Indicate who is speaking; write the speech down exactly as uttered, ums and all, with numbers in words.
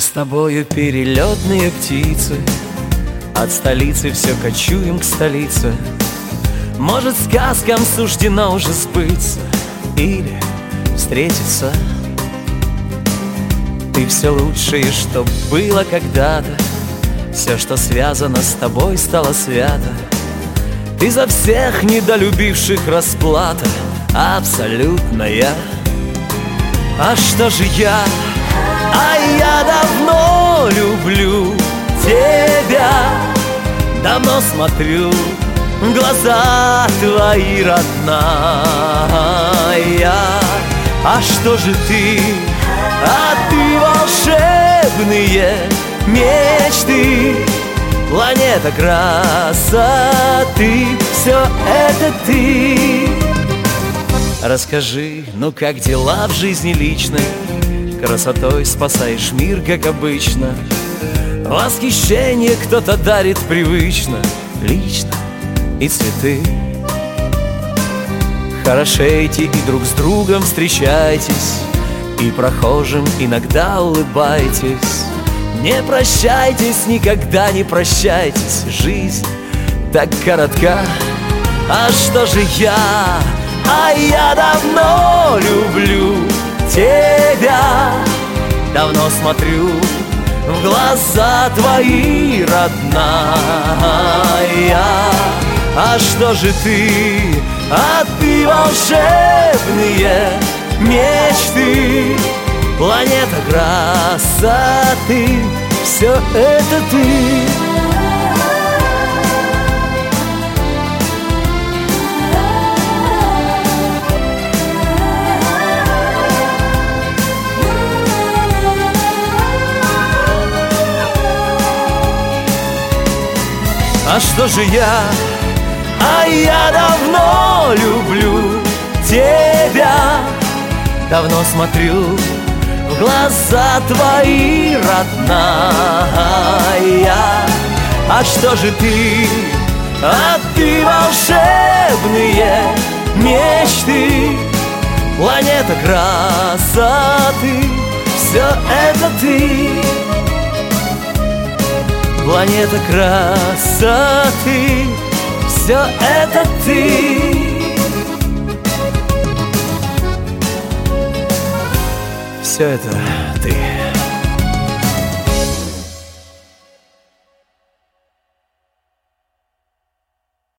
Speaker 1: тобою перелетные птицы, от столицы все кочуем к столице. Может, сказкам суждено уже сбыться или встретиться. Ты все лучшее, что было когда-то, все, что связано с тобой, стало свято. Ты за всех недолюбивших расплата абсолютная. А что же я? А я давно люблю тебя, давно смотрю в глаза твои, родная. А что же ты? А ты волшебные мечты, планета красоты, все это ты. Расскажи, ну как дела в жизни личной? Красотой спасаешь мир, как обычно. Восхищение кто-то дарит привычно, лично, и цветы. Хорошейте и друг с другом встречайтесь, и прохожим иногда улыбайтесь. Не прощайтесь, никогда не прощайтесь, жизнь так коротка. А что же я? А я давно люблю тебя, давно смотрю в глаза твои, родная. А что же ты? А ты волшебные мечты, планета красоты, все это ты. А что же я? А я давно люблю тебя, давно смотрю в глаза твои, родная. А что же ты? А ты волшебные мечты, планета красоты, все это ты. Планета красоты, все это ты. Все это ты.